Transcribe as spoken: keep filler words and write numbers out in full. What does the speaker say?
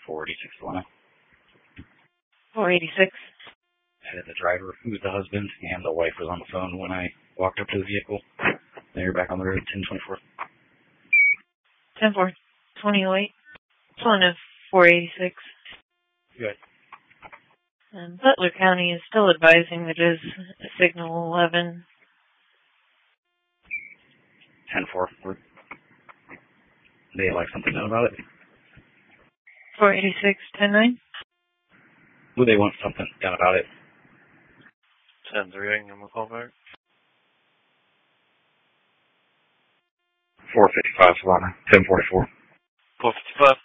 four eighty-six, Lana. four eighty-six. And the driver, who was the husband, and the wife was on the phone when I walked up to the vehicle. Then you're back on the road, ten twenty-four. ten four twenty oh eight. This one is four eighty-six. Good. And Butler County is still advising that it is signal eleven. ten four. They like something done about it? four eighty-six, ten nine. Would they want something done about it? ten three, I can give them a call back. four fifty-five, Savannah. ten forty-four. four fifty-five.